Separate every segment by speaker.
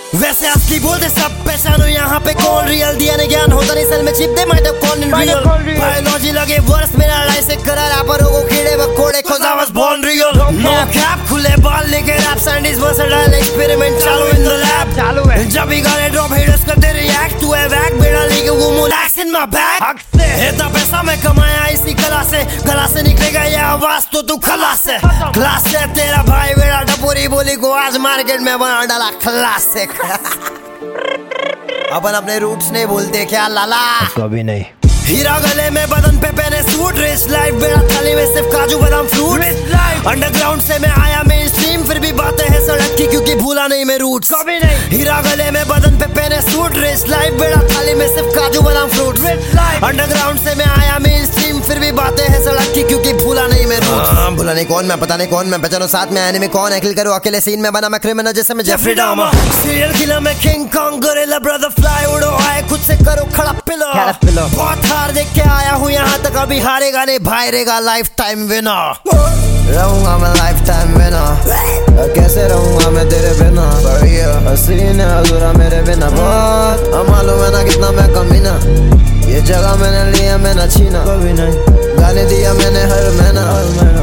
Speaker 1: वैसे असली बोलते सब पहचानो यहाँ पे कौन रियल दिया ने ज्ञान होता नहीं सेल में चिप दे माइट कौन इन रियल बायोलॉजी लगे वर्ष मेरा लड़ाई से करा रैपरों को कीड़े बकोड़े cause I was born real no cap खुले बाल लेके रैप साइंटिस्ट वर्सेटाइल एक्सपेरिमेंट चालू इन द लैब चालू है जब भी गाने ड्रॉप हिटर्स करते रिएक्ट टू ए वैक बेड़ा लेके वो मोलैक्स इन माय बैग इतना पैसा मैं कमाया इसी कला से निकलेगा ये आवाज तो तू खलास है क्लास से तेरा भाई बेड़ा टपोरी बोली को आज मार्केट में बना डाला खलास से अपन अपने रूट्स नहीं भूलते क्या लाला
Speaker 2: कभी नहीं
Speaker 1: हीरा गले में बदन पे पहने सूट रिच लाइफ बेड़ा थाली में सिर्फ काजू बादाम फ्रूट अंडरग्राउंड से मैं आया मेन स्ट्रीम फिर भी बातें हैं सड़क की क्योंकि भूला नहीं मैं रूट्स कभी नहीं हीरा गले में बदन पे पहने सूट रिच लाइफ बेड़ा थाली में सिर्फ काजू बादाम फ्रूट अंडरग्राउंड से मैं आया मेन स्ट्रीम फिर भी बातें हैं सड़क की क्योंकि भूला नहीं मैं रूट्स भूला नहीं कौन मैं पता नहीं कौन मैं पहचानो साथ में आने में कौन है किल करो अकेले सीन में बना मैं क्रिमिनल जैसे मैं जेफरी डामा सीरियल किलर में King Kong gorilla brother fly उड़ो आए खुद से करो खड़ा पिलो बहुत हार देख के आया हूँ यहाँ तक अभी हारेगा नहीं भाई रहेगा लाइफ टाइम विनर रहूंगा मैं लाइफ टाइम विनर कैसे रहूंगा मैं तेरे बिना हसीन है अधूरा मेरे बिना बहुत मालूम है ना कितना मैं कमीना ये जगह मैंने लिया मैंने छीना कभी नहीं गाने दिया मैंने हर महीना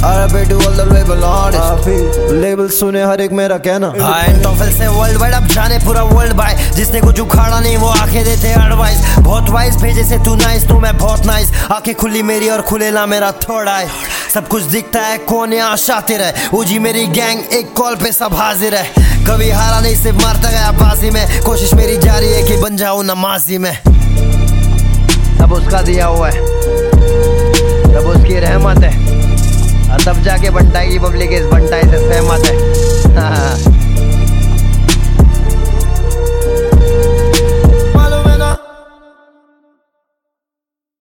Speaker 1: लेबल सुने हर एक मेरा कहना टॉफल से वर्ल्ड वाइड अब जाने पूरा वर्ल्ड बाय जिसने कुछ उखाड़ा नहीं वो आंखें देते एडवाइस बहुत वाइस भेजे से तू नाइस तो मैं बहुत नाइस आंखें खुली मेरी और खुलेला मेरा थर्ड आई सब कुछ दिखता है कौन यहाँ शातिर है उजी मेरी गैंग एक कॉल पे सब हाजिर है कभी हारा नहीं सिर्फ मारता गया बाजी में कोशिश मेरी जारी है कि बन जाऊं नमाजी में
Speaker 2: सब उसका दिया हुआ है सब उसकी रहमत है तब जाके बन पाएगी पब्लिक इस